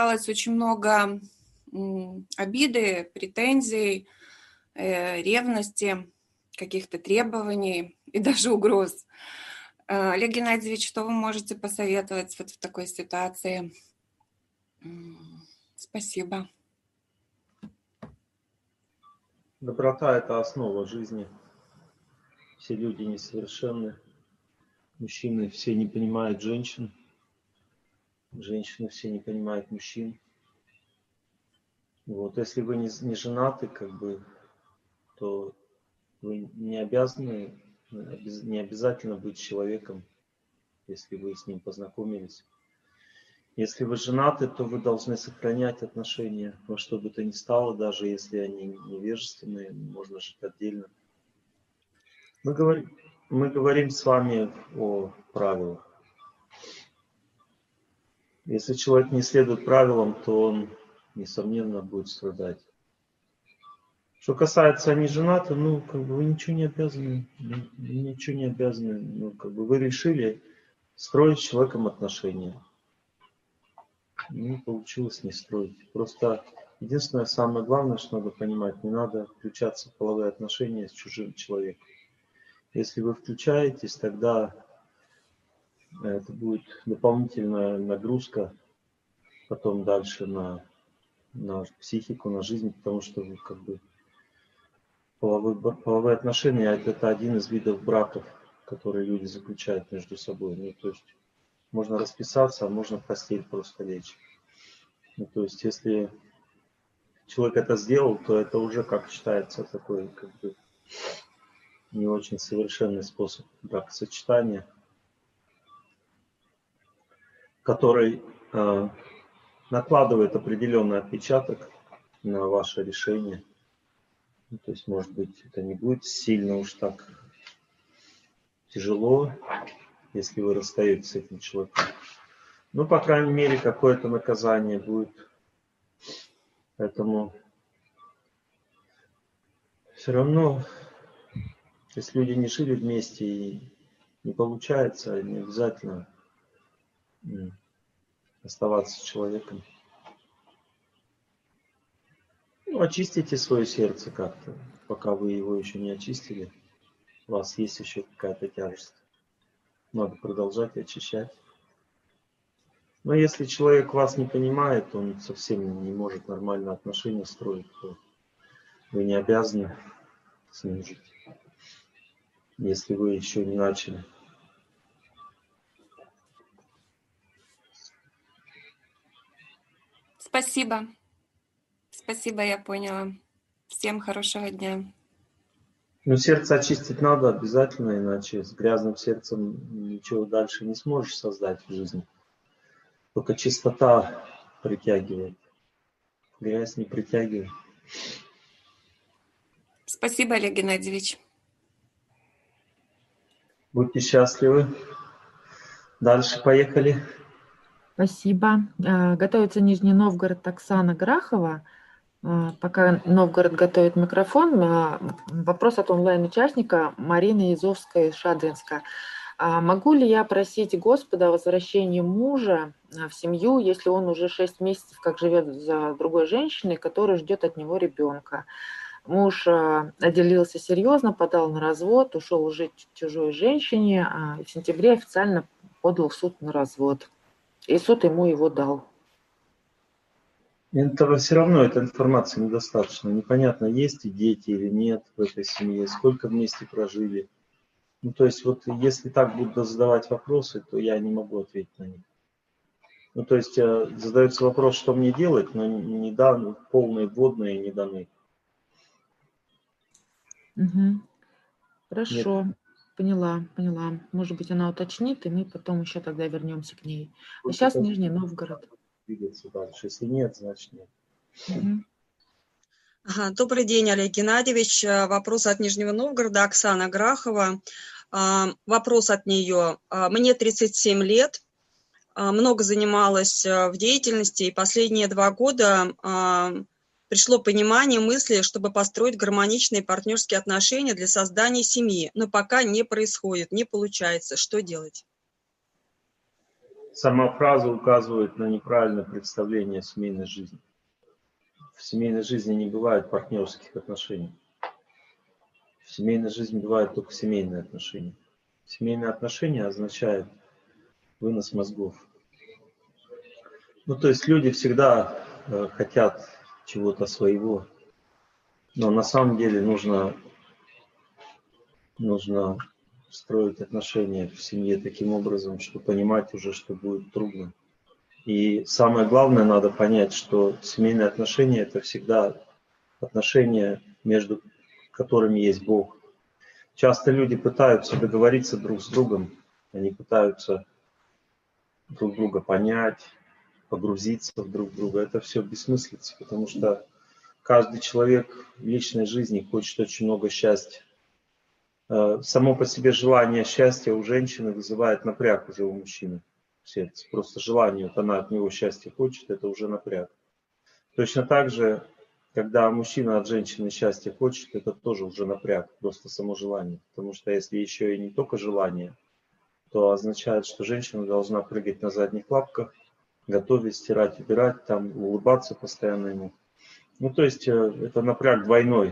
осталось очень много обиды, претензий, ревности, каких-то требований и даже угроз. Олег Геннадьевич, что вы можете посоветовать вот в такой ситуации? Спасибо. Доброта – это основа жизни. Все люди несовершенны. Мужчины все не понимают женщин. Женщины все не понимают мужчин. Вот. Если вы не женаты, то вы не обязательно быть человеком, если вы с ним познакомились. Если вы женаты, то вы должны сохранять отношения во что бы то ни стало, даже если они невежественные, можно жить отдельно. Мы говорим с вами о правилах. Если человек не следует правилам, то он, несомненно, будет страдать. Что касается неженатых, вы ничего не обязаны. Вы решили строить с человеком отношения. Получилось не строить. Просто единственное, самое главное, что надо понимать, не надо включаться в половые отношения с чужим человеком. Если вы включаетесь, тогда это будет дополнительная нагрузка потом дальше на психику, на жизнь, потому что вы половые отношения – это один из видов браков, которые люди заключают между собой. То есть можно расписаться, а можно в постель просто лечь. То есть если человек это сделал, то это уже считается такой не очень совершенный способ бракосочетания, который накладывает определенный отпечаток на ваше решение. То есть, может быть, это не будет сильно уж так тяжело, если вы расстаетесь с этим человеком. По крайней мере, какое-то наказание будет. Поэтому все равно, если люди не жили вместе и не получается, не обязательно оставаться с человеком. Очистите свое сердце как-то, пока вы его еще не очистили. У вас есть еще какая-то тяжесть. Надо продолжать очищать. Но если человек вас не понимает, он совсем не может нормально отношения строить, то вы не обязаны с ним жить, если вы еще не начали. Спасибо. Спасибо, я поняла. Всем хорошего дня. Сердце очистить надо обязательно, иначе с грязным сердцем ничего дальше не сможешь создать в жизни. Только чистота притягивает. Грязь не притягивает. Спасибо, Олег Геннадьевич. Будьте счастливы. Дальше поехали. Спасибо. Готовится Нижний Новгород, Оксана Грахова. Пока Новгород готовит микрофон, вопрос от онлайн-участника Марины Изовской из Шадринска. Могу ли я просить Господа о возвращении мужа в семью, если он уже 6 месяцев как живет за другой женщиной, которая ждет от него ребенка? Муж отделился серьезно, подал на развод, ушел жить к чужой женщине, и в сентябре официально подал в суд на развод. И суд ему его дал. Этого все равно, этой информации недостаточно. Непонятно, есть и дети или нет в этой семье, сколько вместе прожили. То есть если так будут задавать вопросы, то я не могу ответить на них. То есть задается вопрос, что мне делать, но не даны полные вводные не даны. Угу. Хорошо, нет. Поняла. Может быть, она уточнит, и мы потом еще тогда вернемся к ней. А сейчас Нижний Новгород. Двигаться дальше. Если нет, значит нет. Угу. Добрый день, Олег Геннадьевич. Вопрос от Нижнего Новгорода, Оксана Грахова. Вопрос от нее. Мне 37 лет, много занималась в деятельности, и последние 2 года пришло понимание мысли, чтобы построить гармоничные партнерские отношения для создания семьи, но пока не происходит, не получается. Что делать? сама фраза указывает на неправильное представление о семейной жизни. В семейной жизни не бывает партнерских отношений. В семейной жизни бывают только семейные отношения. Семейные отношения означают вынос мозгов. Ну, то есть люди всегда хотят чего-то своего, но на самом деле нужно строить отношения в семье таким образом, что понимать уже, что будет трудно. И самое главное, надо понять, что семейные отношения – это всегда отношения, между которыми есть Бог. Часто люди пытаются договориться друг с другом, они пытаются друг друга понять, погрузиться в друг друга. Это все бессмыслица, потому что каждый человек в личной жизни хочет очень много счастья. Само по себе желание счастья у женщины вызывает напряг уже у мужчины в сердце. Просто желание, вот она от него счастья хочет, это уже напряг. Точно так же, когда мужчина от женщины счастья хочет, это тоже уже напряг, просто само желание. Потому что если еще и не только желание, то означает, что женщина должна прыгать на задних лапках, готовить, стирать, убирать, там, улыбаться постоянно ему. Ну, то есть это напряг двойной.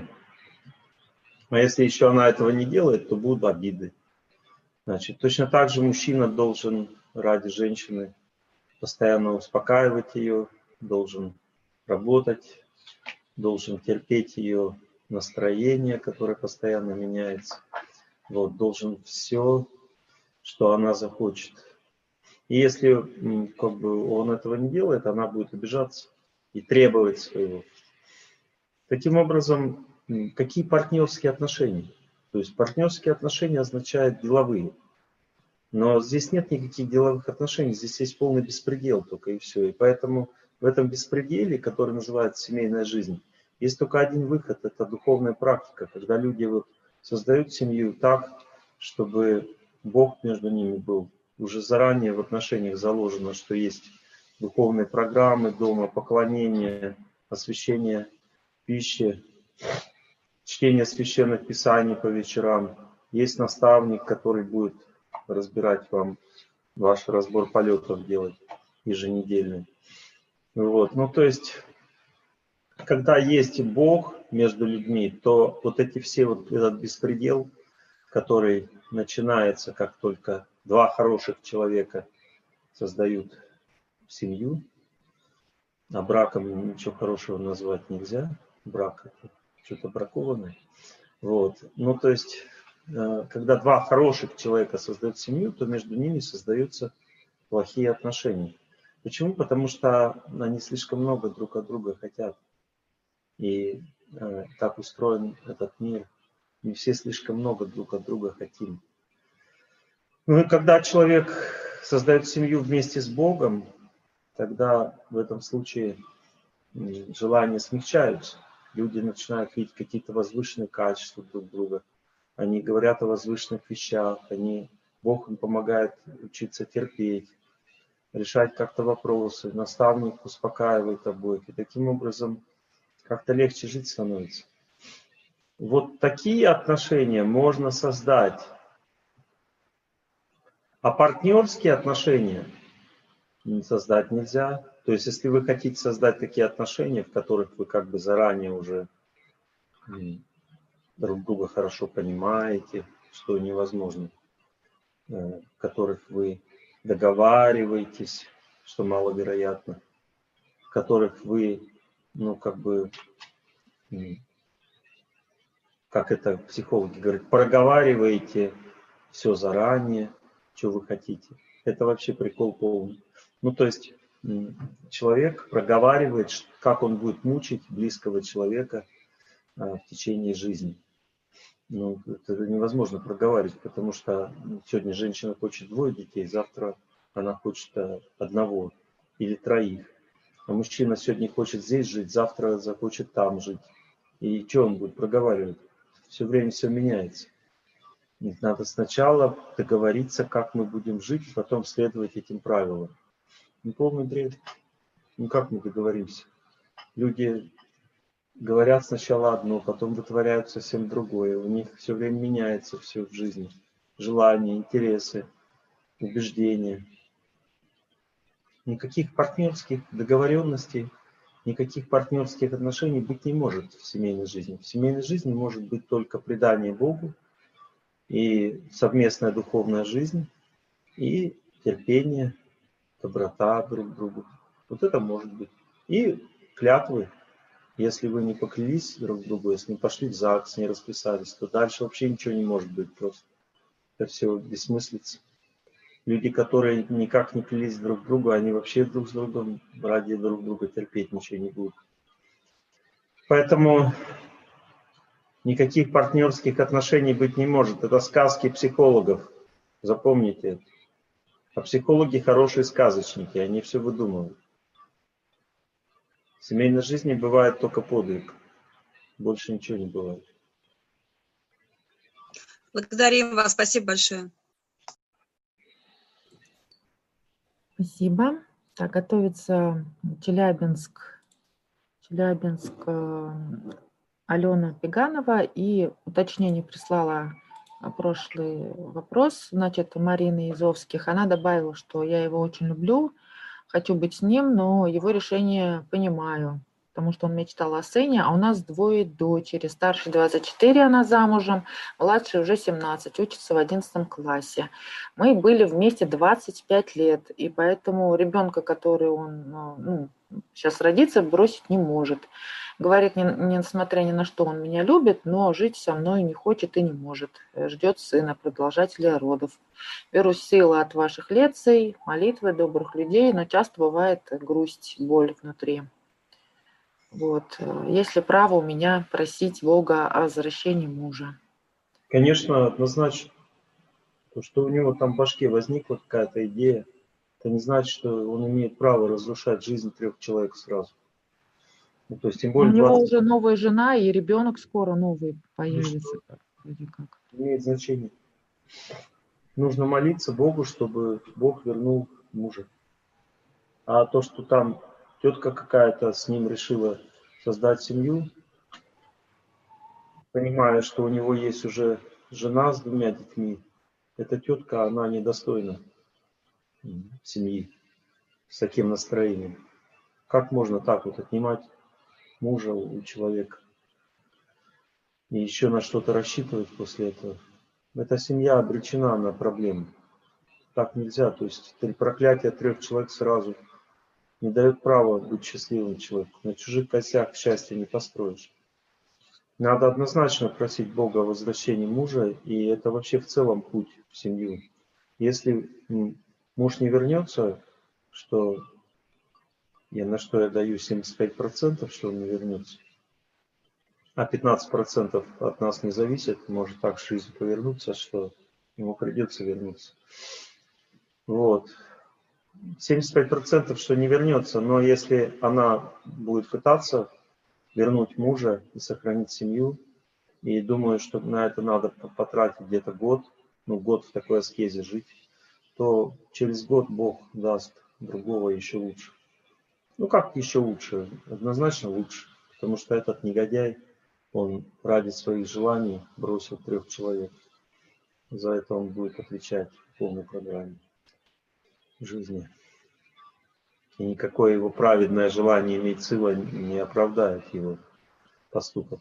А если еще она этого не делает, то будут обиды. Значит, точно так же мужчина должен ради женщины постоянно успокаивать ее, должен работать, должен терпеть ее настроение, которое постоянно меняется. Вот, должен все, что она захочет. И если как бы, он этого не делает, она будет обижаться и требовать своего. Таким образом, какие партнерские отношения? То есть партнерские отношения означают деловые. Но здесь нет никаких деловых отношений, здесь есть полный беспредел только и все. И поэтому в этом беспределе, который называется семейная жизнь, есть только один выход, это духовная практика, когда люди вот создают семью так, чтобы Бог между ними был. Уже заранее в отношениях заложено, что есть духовные программы дома, поклонение, освящение пищи, чтение священных писаний по вечерам. Есть наставник, который будет разбирать вам ваш разбор полетов делать еженедельный. Вот. Ну, то есть, когда есть Бог между людьми, то вот эти все, вот этот беспредел, который начинается, как только два хороших человека создают семью, а браком ничего хорошего назвать нельзя, брак это что-то бракованное. Вот. Ну, то есть, когда два хороших человека создают семью, то между ними создаются плохие отношения. Почему? Потому что они слишком много друг от друга хотят. И так устроен этот мир. Мы все слишком много друг от друга хотим. Ну и когда человек создает семью вместе с Богом, тогда в этом случае желания смягчаются. Люди начинают видеть какие-то возвышенные качества друг друга. Они говорят о возвышенных вещах. Бог им помогает учиться терпеть, решать как-то вопросы. Наставник успокаивает обоих. И таким образом как-то легче жить становится. Вот такие отношения можно создать. А партнерские отношения создать нельзя. То есть, если вы хотите создать такие отношения, в которых вы как бы заранее уже друг друга хорошо понимаете, что невозможно, в которых вы договариваетесь, что маловероятно, в которых вы, ну, как бы, как это психологи говорят, проговариваете все заранее, что вы хотите. Это вообще прикол полный. Ну, то есть человек проговаривает, как он будет мучить близкого человека в течение жизни. Ну, это невозможно проговаривать, потому что сегодня женщина хочет 2 детей, завтра она хочет 1 или 3. А мужчина сегодня хочет здесь жить, завтра захочет там жить. И что он будет проговаривать? Все время все меняется. Надо сначала договориться, как мы будем жить, потом следовать этим правилам. Ну, полный бред. Ну, как мы договоримся? Люди говорят сначала одно, потом вытворяют совсем другое. У них все время меняется все в жизни. Желания, интересы, убеждения. Никаких партнерских договоренностей, никаких партнерских отношений быть не может в семейной жизни. В семейной жизни может быть только предание Богу и совместная духовная жизнь, и терпение, доброта друг к другу. Вот это может быть. И клятвы. Если вы не поклялись друг другу, если не пошли в ЗАГС, не расписались, то дальше вообще ничего не может быть. Просто это все бессмыслица. Люди, которые никак не клялись друг другу, они вообще друг с другом ради друг друга терпеть ничего не будут. Поэтому никаких партнерских отношений быть не может. Это сказки психологов. Запомните это. А психологи хорошие сказочники, они все выдумывают. В семейной жизни бывает только подвиг. Больше ничего не бывает. Благодарим вас. Спасибо большое. Спасибо. Так, готовится Челябинск, Алена Пеганова. И уточнение прислала прошлый вопрос, значит, Марины Изовских. Она добавила, что я его очень люблю, хочу быть с ним, но его решение понимаю, потому что он мечтал о сыне, а у нас 2 дочери. Старшей 24, она замужем, младшей уже 17, учится в 11 классе. Мы были вместе 25 лет, и поэтому ребенка, который он сейчас родится, бросить не может. Говорит, несмотря ни на что, он меня любит, но жить со мной не хочет и не может. Ждет сына, продолжателя родов. Беру силы от ваших лекций, молитвы добрых людей, но часто бывает грусть, боль внутри. Вот. Есть ли право у меня просить Бога о возвращении мужа? Конечно, однозначно. То, что у него там в башке возникла какая-то идея, это не значит, что он имеет право разрушать жизнь 3 человек сразу. Ну, то есть, тем У более него 20 уже новая жена, и ребенок скоро новый появится. Вроде как. имеет значение. Нужно молиться Богу, чтобы Бог вернул мужа. А то, что там тетка какая-то с ним решила создать семью, понимая, что у него есть уже жена с 2 детьми, эта тетка, она недостойна семьи с таким настроением. Как можно так вот отнимать мужа у человека и еще на что-то рассчитывать после этого? Эта семья обречена на проблемы. Так нельзя. То есть проклятие 3 человек сразу не дает права быть счастливым человеку. На чужих костях счастья не построишь. Надо однозначно просить Бога о возвращении мужа, и это вообще в целом путь в семью. Если муж не вернется, на что я даю 75%, что он не вернется, а 15% от нас не зависит, может так жизнь повернуться, что ему придется вернуться. Вот. 75%, что не вернется, но если она будет пытаться вернуть мужа и сохранить семью, и думаю, что на это надо потратить где-то год, год в такой аскезе жить, то через год Бог даст другого еще лучше. Как еще лучше? Однозначно лучше, потому что этот негодяй, он ради своих желаний бросил 3 человек. За это он будет отвечать в полной программе жизни. И никакое его праведное желание иметь сына не оправдает его поступок.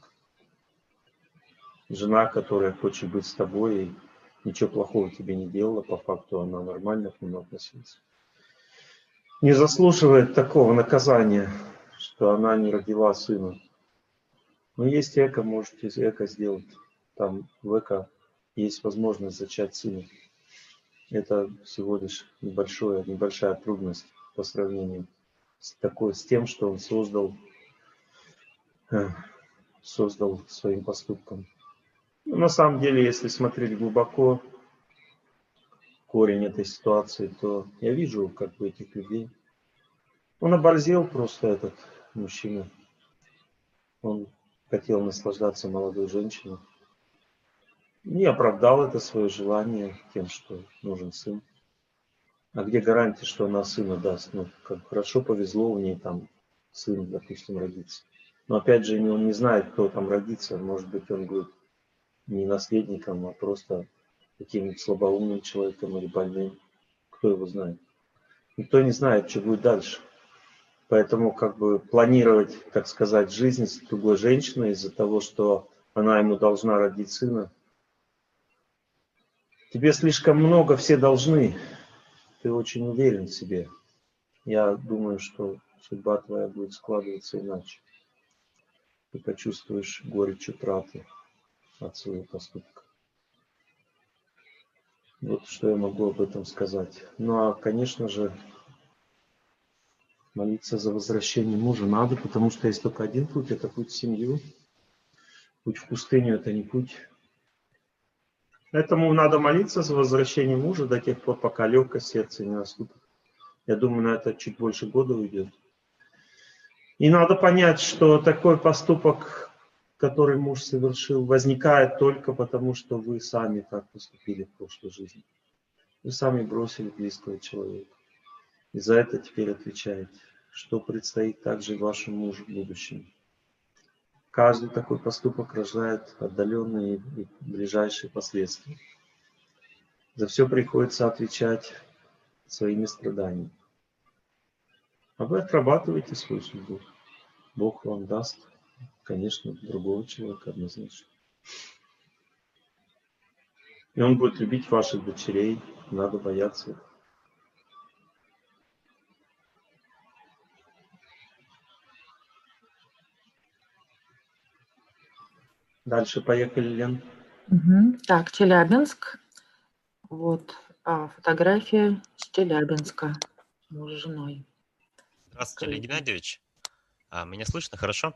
Жена, которая хочет быть с тобой, и ничего плохого тебе не делала, по факту она нормально к нему относилась, не заслуживает такого наказания, что она не родила сына. Но есть эко, можете эко сделать. Там в эко есть возможность зачать сына. Это всего лишь небольшая трудность по сравнению с тем, что он создал своим поступком. На самом деле, если смотреть глубоко корень этой ситуации, то я вижу этих людей. Он оборзел просто, этот мужчина. Он хотел наслаждаться молодой женщиной. Не оправдал это свое желание тем, что нужен сын. А где гарантия, что она сына даст? Хорошо повезло у ней там сын, допустим, родится. Но опять же, он не знает, кто там родится. Может быть, он будет не наследником, а просто каким-нибудь слабоумным человеком или больным. Кто его знает? Никто не знает, что будет дальше. Поэтому как бы планировать, так сказать, жизнь с другой женщиной из-за того, что она ему должна родить сына. Тебе слишком много все должны. Ты очень уверен в себе. Я думаю, что судьба твоя будет складываться иначе. Ты почувствуешь горечь утраты от своего поступка. Вот что я могу об этом сказать. Ну а, конечно же, молиться за возвращение мужа надо, потому что есть только один путь, это путь в семью. Путь в пустыню – это не путь. Поэтому надо молиться за возвращение мужа до тех пор, пока легкость сердца не наступит. Я думаю, на это чуть больше года уйдет. И надо понять, что такой поступок, который муж совершил, возникает только потому, что вы сами так поступили в прошлой жизни. Вы сами бросили близкого человека. И за это теперь отвечаете, что предстоит также вашему мужу в будущем. Каждый такой поступок рождает отдаленные и ближайшие последствия. За все приходится отвечать своими страданиями. А вы отрабатываете свою судьбу. Бог вам даст, конечно, другого человека однозначно. И он будет любить ваших дочерей, надо бояться их. Дальше поехали, Лен. Так, Челябинск. Вот фотография с Челябинска. Муж с женой. Здравствуйте, Олег Геннадьевич. Меня слышно хорошо?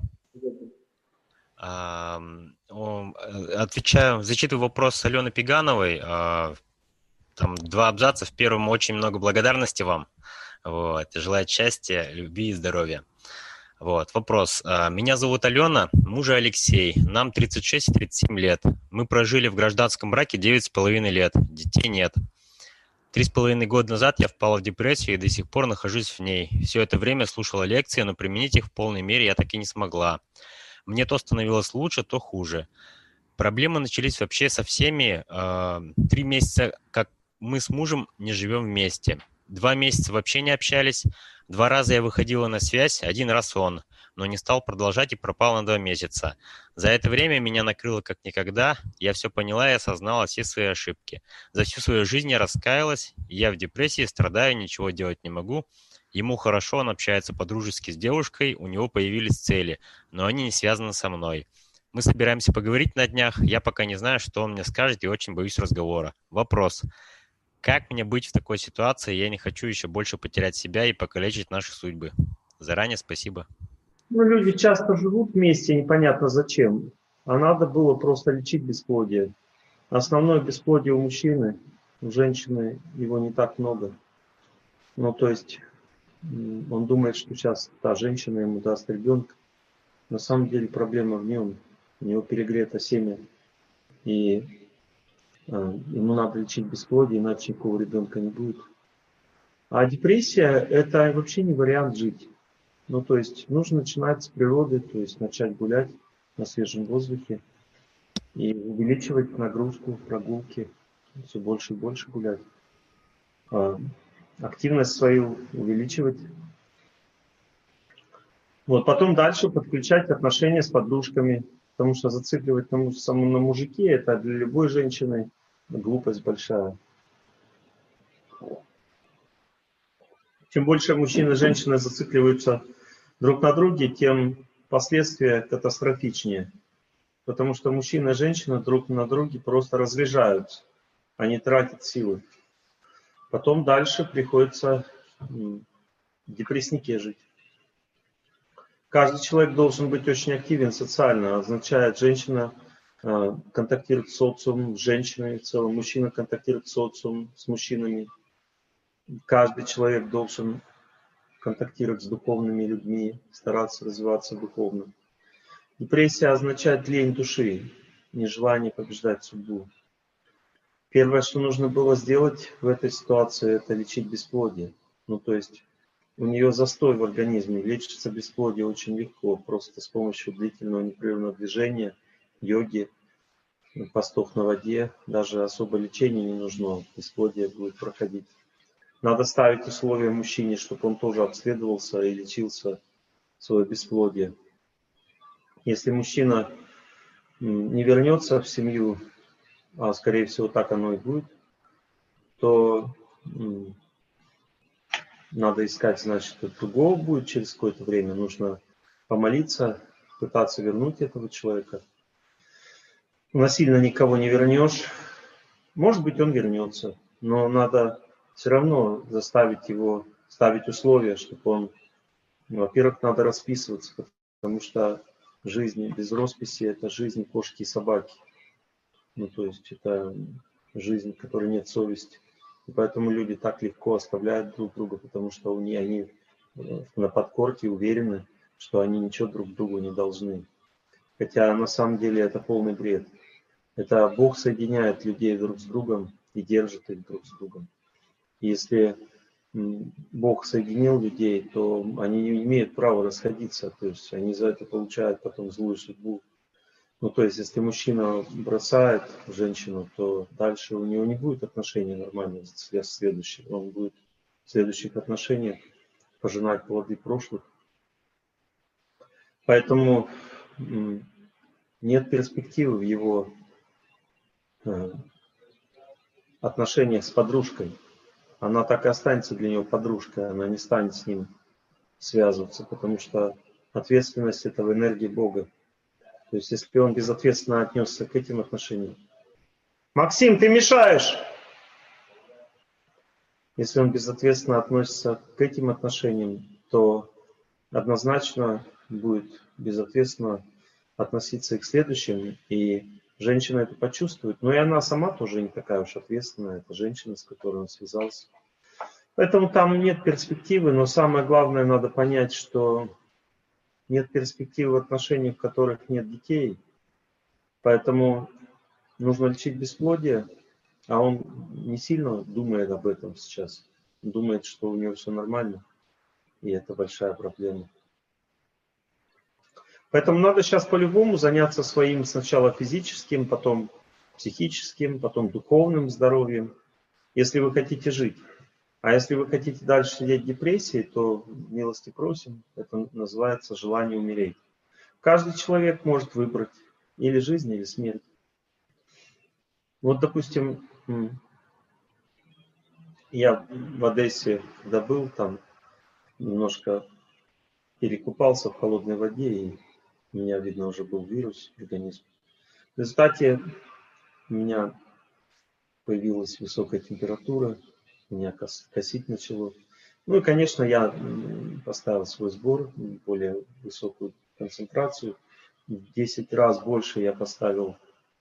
Отвечаю, зачитываю вопрос Алены Пигановой. Там 2 абзаца. В первом очень много благодарности вам. Вот. Желаю счастья, любви и здоровья. Вот. Вопрос. Меня зовут Алена, мужа Алексей. Нам 36 и 37 лет. Мы прожили в гражданском браке 9,5 лет. Детей нет. 3,5 года назад я впала в депрессию и до сих пор нахожусь в ней. Все это время слушала лекции, но применить их в полной мере я так и не смогла. Мне то становилось лучше, то хуже. Проблемы начались вообще со всеми. 3 месяца, как мы с мужем не живем вместе. 2 месяца вообще не общались. 2 раза я выходила на связь, 1 раз он, но не стал продолжать и пропал на 2 месяца. За это время меня накрыло как никогда. Я все поняла и осознала все свои ошибки. За всю свою жизнь я раскаялась. Я в депрессии, страдаю, ничего делать не могу. Ему хорошо, он общается по-дружески с девушкой, у него появились цели, но они не связаны со мной. Мы собираемся поговорить на днях, я пока не знаю, что он мне скажет, и очень боюсь разговора. Вопрос. Как мне быть в такой ситуации? Я не хочу еще больше потерять себя и покалечить наши судьбы. Заранее спасибо. Ну, люди часто живут вместе, непонятно зачем. А надо было просто лечить бесплодие. Основное бесплодие у мужчины, у женщины его не так много. Ну, то есть, он думает, что сейчас та женщина ему даст ребенка. На самом деле проблема в нем. У него перегрето семя. И ему надо лечить бесплодие, иначе никакого ребенка не будет. А депрессия – это вообще не вариант жить. Ну, то есть, нужно начинать с природы, то есть, начать гулять на свежем воздухе и увеличивать нагрузку, прогулки, все больше и больше гулять. Активность свою увеличивать. Вот, потом дальше подключать отношения с подружками, потому что зацикливать на мужике – это для любой женщины глупость большая. Чем больше мужчины и женщины зацикливаются друг на друге, тем последствия катастрофичнее. Потому что мужчина и женщина друг на друге просто разряжаются, они тратят силы. Потом дальше приходится в депресснике жить. Каждый человек должен быть очень активен социально. Означает, женщина контактирует с социумом, с женщиной в целом, мужчина контактирует с социумом, с мужчинами. Каждый человек должен контактировать с духовными людьми, стараться развиваться духовно. Депрессия означает лень души, нежелание побеждать судьбу. Первое, что нужно было сделать в этой ситуации, это лечить бесплодие. Ну, то есть у нее застой в организме, лечится бесплодие очень легко, просто с помощью длительного непрерывного движения, йоги, постов на воде, даже особо лечения не нужно, бесплодие будет проходить. Надо ставить условия мужчине, чтобы он тоже обследовался и лечился свое бесплодие. Если мужчина не вернется в семью, а скорее всего так оно и будет, то надо искать, значит, другого будет через какое-то время. Нужно помолиться, пытаться вернуть этого человека. Насильно никого не вернешь. Может быть, он вернется, но надо все равно заставить его, ставить условия, чтобы он, во-первых, надо расписываться, потому что жизнь без росписи – это жизнь кошки и собаки. Ну, то есть это жизнь, в которой нет совести. И поэтому люди так легко оставляют друг друга, потому что они на подкорке уверены, что они ничего друг другу не должны. Хотя на самом деле это полный бред. Это Бог соединяет людей друг с другом и держит их друг с другом. И если Бог соединил людей, то они не имеют права расходиться. То есть они за это получают потом злую судьбу. Ну, то есть, если мужчина бросает женщину, то дальше у него не будет отношений нормальных следующих. Он будет в следующих отношениях пожинать плоды прошлых. Поэтому нет перспективы в его отношениях с подружкой. Она так и останется для него подружкой, она не станет с ним связываться, потому что ответственность – это в энергии Бога. То есть, если он безответственно отнесся к этим отношениям. Максим, ты мешаешь! Если он безответственно относится к этим отношениям, то однозначно будет безответственно относиться и к следующим. И женщина это почувствует. Но и она сама тоже не такая уж ответственная. Это женщина, с которой он связался. Поэтому там нет перспективы. Но самое главное, надо понять, что нет перспективы в отношениях, в которых нет детей. Поэтому нужно лечить бесплодие, а он не сильно думает об этом сейчас. Он думает, что у него все нормально, и это большая проблема. Поэтому надо сейчас по-любому заняться своим сначала физическим, потом психическим, потом духовным здоровьем, если вы хотите жить. А если вы хотите дальше сидеть в депрессии, то милости просим, это называется желание умереть. Каждый человек может выбрать или жизнь, или смерть. Вот, допустим, я в Одессе, когда был, там немножко перекупался в холодной воде, и у меня, видно, уже был вирус в организме. В результате у меня появилась высокая температура, меня косить начало. Ну и, конечно, я поставил свой сбор, более высокую концентрацию. В 10 раз больше я поставил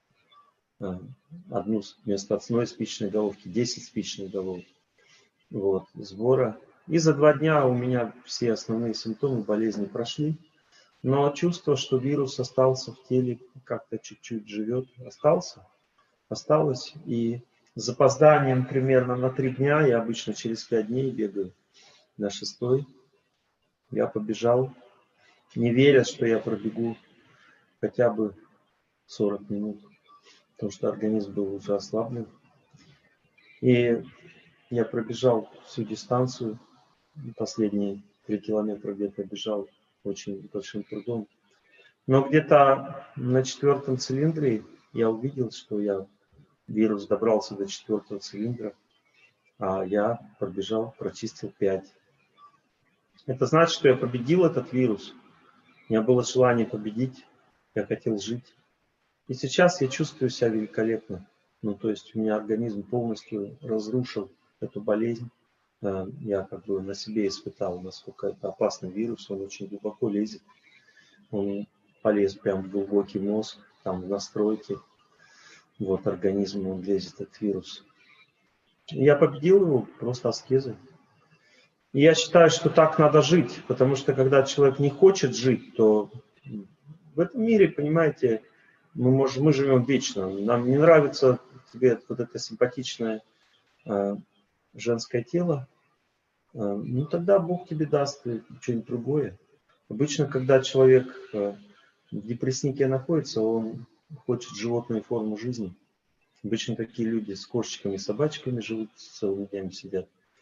одну вместо одной спичной головки, 10 спичных головок сбора. И за 2 дня у меня все основные симптомы болезни прошли. Но чувство, что вирус остался в теле, как-то чуть-чуть живет, осталось. И с запозданием примерно на 3 дня, я обычно через 5 дней бегаю, на 6-й я побежал, не веря, что я пробегу хотя бы 40 минут, потому что организм был уже ослаблен. И я пробежал всю дистанцию, последние 3 километра где-то бежал очень большим трудом. Но где-то на 4-м цилиндре я увидел, что вирус добрался до 4-го цилиндра, а я пробежал, прочистил 5. Это значит, что я победил этот вирус. У меня было желание победить, я хотел жить. И сейчас я чувствую себя великолепно. Ну, то есть у меня организм полностью разрушил эту болезнь. Я как бы на себе испытал, насколько это опасный вирус. Он очень глубоко лезет. Он полез прям в глубокий мозг, там в настройки. Организм, он лезет, этот вирус. И я победил его просто аскезой. И я считаю, что так надо жить, потому что когда человек не хочет жить, то в этом мире, понимаете, мы живем вечно. Нам не нравится тебе вот это симпатичное женское тело, ну тогда Бог тебе даст что-нибудь другое. Обычно, когда человек в депресснике находится, он хочет животную форму жизни. Обычно такие люди с кошечками, собачками живут, целыми днями сидят.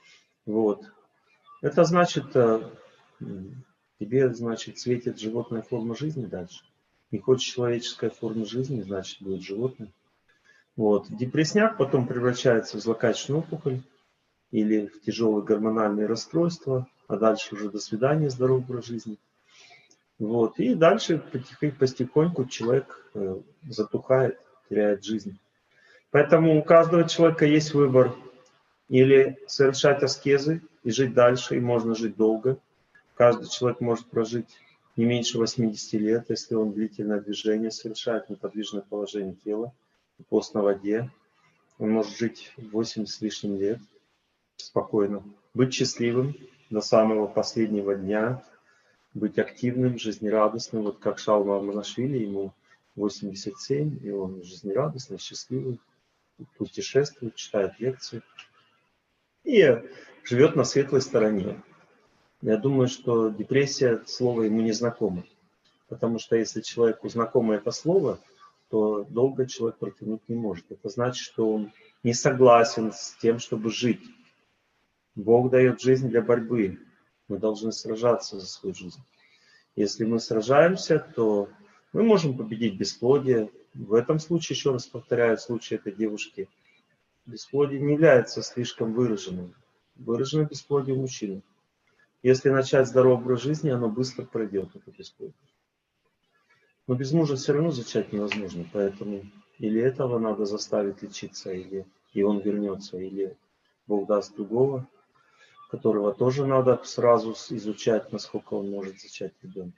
Вот. Это значит, тебе, значит, светит животная форма жизни дальше. Не хочешь человеческая форма жизни, значит, будет животное. Вот. Депрессняк потом превращается в злокачественную опухоль или в тяжелые гормональные расстройства, а дальше уже до свидания, здоровый образ жизни. Вот. И дальше потихоньку человек затухает, теряет жизнь. Поэтому у каждого человека есть выбор: или совершать аскезы и жить дальше, и можно жить долго. Каждый человек может прожить не меньше 80 лет, если он длительное движение совершает, неподвижное положение тела, пост на воде. Он может жить 80 с лишним лет спокойно, быть счастливым до самого последнего дня, быть активным, жизнерадостным, вот как Шалма Аманашвили, ему 87, и он жизнерадостный, счастливый, путешествует, читает лекции и живет на светлой стороне. Я думаю, что депрессия, слово ему не знакомо, потому что если человеку знакомо это слово, то долго человек протянуть не может. Это значит, что он не согласен с тем, чтобы жить. Бог дает жизнь для борьбы. Мы должны сражаться за свою жизнь. Если мы сражаемся, то мы можем победить бесплодие. В этом случае, еще раз повторяю, в случае этой девушки, бесплодие не является слишком выраженным. Выражено бесплодие у мужчины. Если начать здоровый образ жизни, оно быстро пройдет, это бесплодие. Но без мужа все равно зачать невозможно, поэтому или этого надо заставить лечиться, или и он вернется, или Бог даст другого, которого тоже надо сразу изучать, насколько он может зачать ребенка.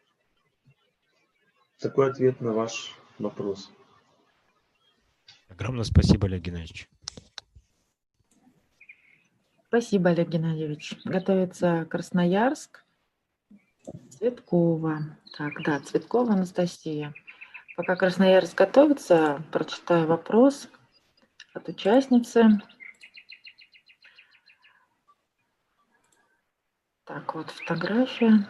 Такой ответ на ваш вопрос. Огромное спасибо, Олег Геннадьевич. Спасибо, Олег Геннадьевич. Готовится Красноярск. Цветкова. Так, да, Цветкова Анастасия. Пока Красноярск готовится, прочитаю вопрос от участницы. Так, вот фотография.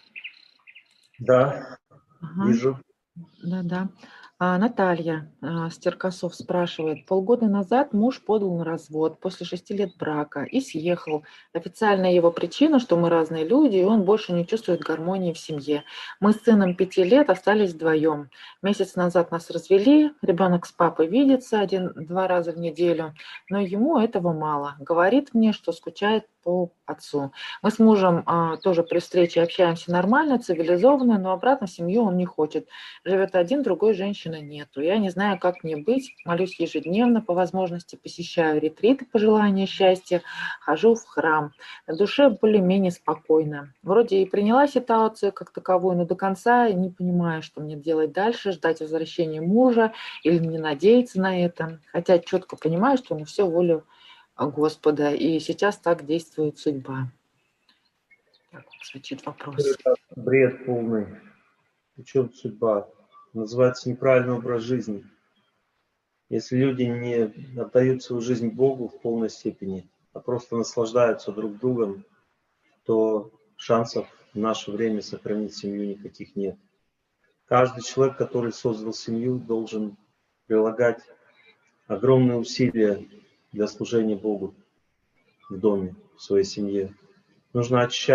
Да, Ага. вижу. Да. Наталья Стеркасов спрашивает. Полгода назад муж подал на развод после 6 лет брака и съехал. Официальная его причина, что мы разные люди, и он больше не чувствует гармонии в семье. Мы с сыном 5 лет остались вдвоем. Месяц назад нас развели, ребенок с папой видится 1-2 раза в неделю, но ему этого мало. Говорит мне, что скучает по отцу. Мы с мужем тоже при встрече общаемся нормально, цивилизованно, но обратно в семью он не хочет. Живет один, другой женщины нету. Я не знаю, как мне быть. Молюсь ежедневно, по возможности посещаю ретриты пожелания счастья, хожу в храм. На душе более-менее спокойно. Вроде и приняла ситуацию как таковую, но до конца не понимаю, что мне делать дальше, ждать возвращения мужа или не надеяться на это. Хотя четко понимаю, что на все волю Господа, и сейчас так действует судьба. Так вот звучит вопрос. Это бред полный. Причем судьба? Называется неправильный образ жизни. Если люди не отдают свою жизнь Богу в полной степени, а просто наслаждаются друг другом, то шансов в наше время сохранить семью никаких нет. Каждый человек, который создал семью, должен прилагать огромные усилия для служения Богу в доме, в своей семье. Нужно очищать